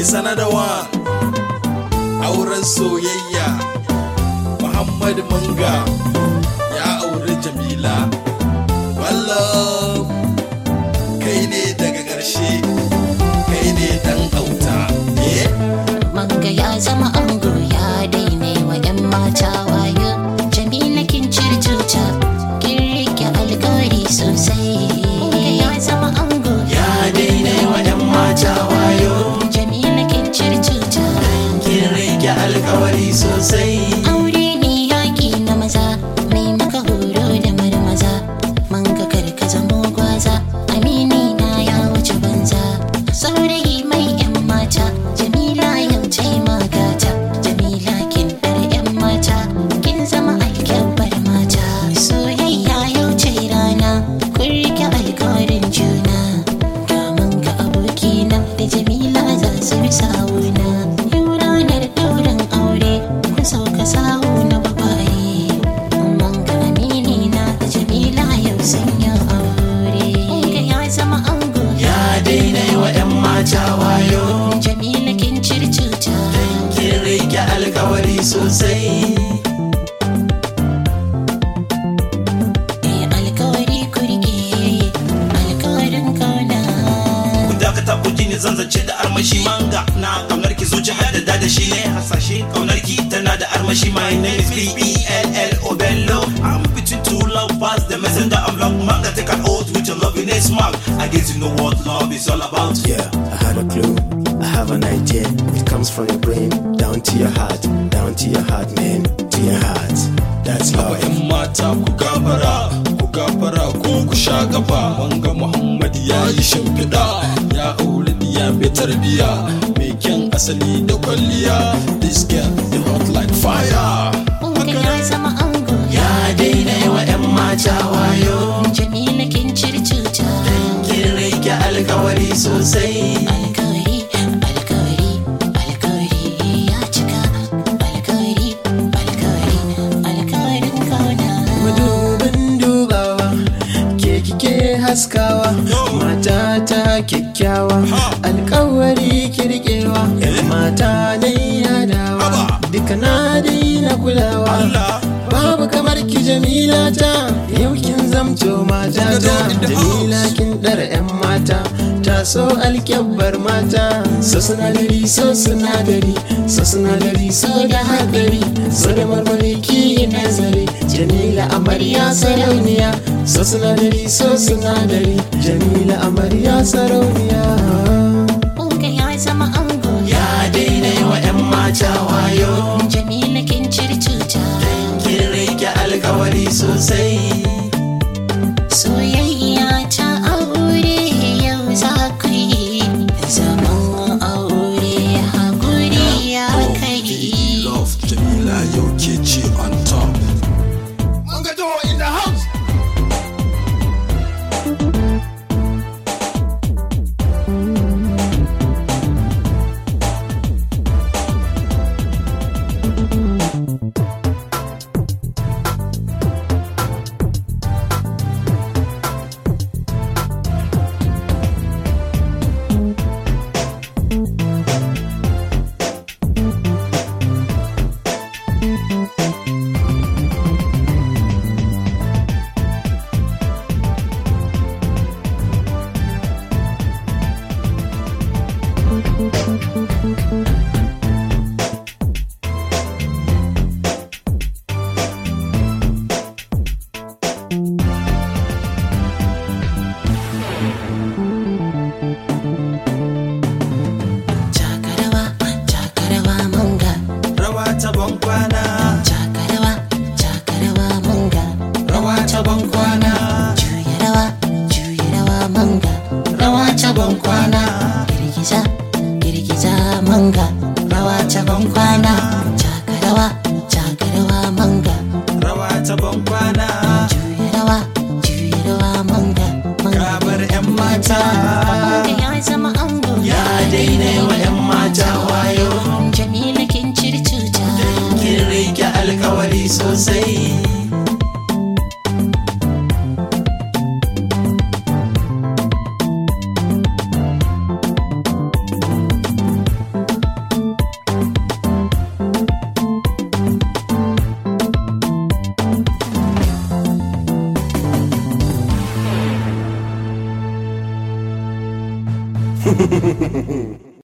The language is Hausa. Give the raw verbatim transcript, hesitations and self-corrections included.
sanadawa auren soyayya Muhammad Manga ya auri Jamila wallah kai ne daga ƙarshe kai ne dan auta eh Manga ya zama ango ya daina wa yan mata wayo Jamila kin circuta kin rike alƙawari sosai Manga ya zama ango ya daina wa yan mata wayo Jamila kin circuta kin rike alƙawari sosai aure ne yaki na maza mai maka horo da marmaza Manga karka zamo gwaza amini na ya wuce banza saurayi mai yan mata Jamila yau taimaka ta Jamila kin dar yan mata kin zama alkyabbar mata soyayya yau ce rana kun rike alkawarin juna ga Manga abokina da Jamila za su bi sawuna yau ranar ɗaurin aure kun sauka sawu na babaye Manga amini na da Jamila yau sun yi aure Manga ya zama ango ya daina wa yan mata wayo Jamila kin circuta kin rike alƙawari sosai eh alkawari ku rike alkawarin kauna ku dakata ku ji ni zan zace da armashi Manga na kaunar ki zuci har da da shi ne hasashe kaunar ki tana da armashi my name is B E L L O Bello I'm between two love pass the messenger of love Manga take an oath with your love in a smile I guess you know what love is all about Yeah, I had a clue. I have an idea. It comes from your brain down to your heart, down to your heart, man, to your heart. That's Aba love. yan mata ku gafara ku gafara ko ku sha gaba Manga Muhammad ya yi shimfiɗa ya auri diya mai tarbiya mai kyan asali da kwalliya this girl is hot like fire Manga ya zama ango ya daina wa yan mata wayo Jamila kin circuta kin rike alƙawari sosai alkawari alkawari alkawari ya cika alkawari alkawari alkawarin kauna Madubin dubawa, ke kike haskawa, mata ta kyakkyawa, alkawari kirkewa, yan mata dai yadawa, duka na dai na kulawa. Babu kamar ki Jamila ta, yau kin zamto mata ta, Jamila kin ɗara yan mata, ta so alkyabbar mata, so sinadari so sinadari, so sinadari so da hadari, so da marmari ki nazari, Jamila amarya sarauniya, so sinadari so sinadari, Jamila amarya sarauniya. Manga ya zama ango ya daina wa yan mata wayo Jamila kin circuta kin rike alƙawari sosai soyayya ta aure yau za ku yi zaman aure hakuri ya kai love Jamila yau ke ce on top Manga do in the house Chakarawa, chakarawa Manga rawa ta ban kwana Chakarawa, chakarawa Manga rawa ta ban kwana Juya rawa, juya rawa Manga Rawa ta ban kwana Girgiza, girgiza Manga Rawa ta ban kwana Chakarawa, chakarawa Manga rawa ta ban kwana Juya rawa, juya rawa Manga Manga kabar yan mata Manga ya zama ango ya daina wa yan mata wayo Jamila kin circuta kin rike alƙawari sosai Bello